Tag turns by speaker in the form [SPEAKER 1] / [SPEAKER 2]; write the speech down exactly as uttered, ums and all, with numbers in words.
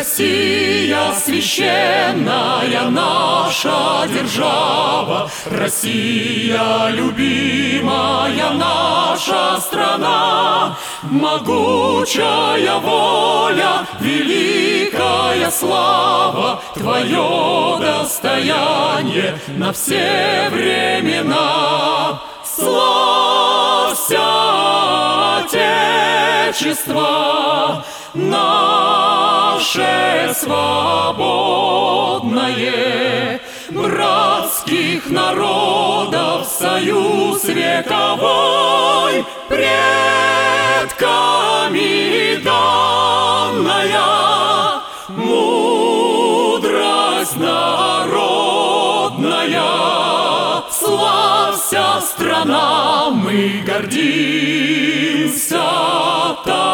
[SPEAKER 1] Россия священная наша держава, Россия любимая наша страна, могучая воля, великая слава, твое достояние на все времена. Славься, Отечество наше свободное, братских народов союз вековой, предками данная, мудрость народная. Славься, страна, мы гордимся тобой.